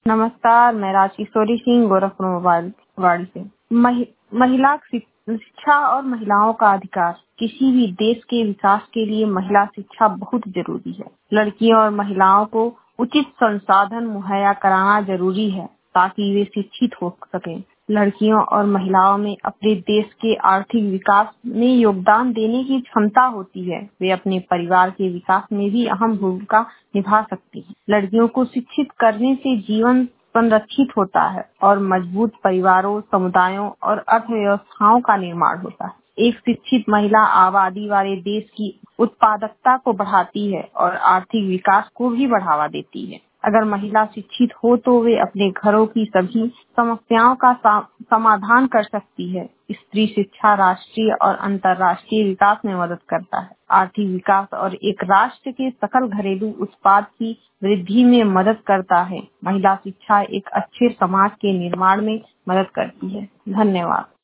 नमस्कार, मैं राजकिशोरी सिंह गोरखपुर मोबाइल वाड़ी से। महिला शिक्षा और महिलाओं का अधिकार। किसी भी देश के विकास के लिए महिला शिक्षा बहुत जरूरी है। लड़कियों और महिलाओं को उचित संसाधन मुहैया कराना जरूरी है ताकि वे शिक्षित हो सकें। लड़कियों और महिलाओं में अपने देश के आर्थिक विकास में योगदान देने की क्षमता होती है। वे अपने परिवार के विकास में भी अहम भूमिका निभा सकती हैं। लड़कियों को शिक्षित करने से जीवन संरक्षित होता है और मजबूत परिवारों, समुदायों और अर्थव्यवस्थाओं का निर्माण होता है। एक शिक्षित महिला आबादी वाले देश की उत्पादकता को बढ़ाती है और आर्थिक विकास को भी बढ़ावा देती है। अगर महिला शिक्षित हो तो वे अपने घरों की सभी समस्याओं का समाधान कर सकती है। स्त्री शिक्षा राष्ट्रीय और अंतर्राष्ट्रीय विकास में मदद करता है। आर्थिक विकास और एक राष्ट्र के सकल घरेलू उत्पाद की वृद्धि में मदद करता है। महिला शिक्षा एक अच्छे समाज के निर्माण में मदद करती है। धन्यवाद।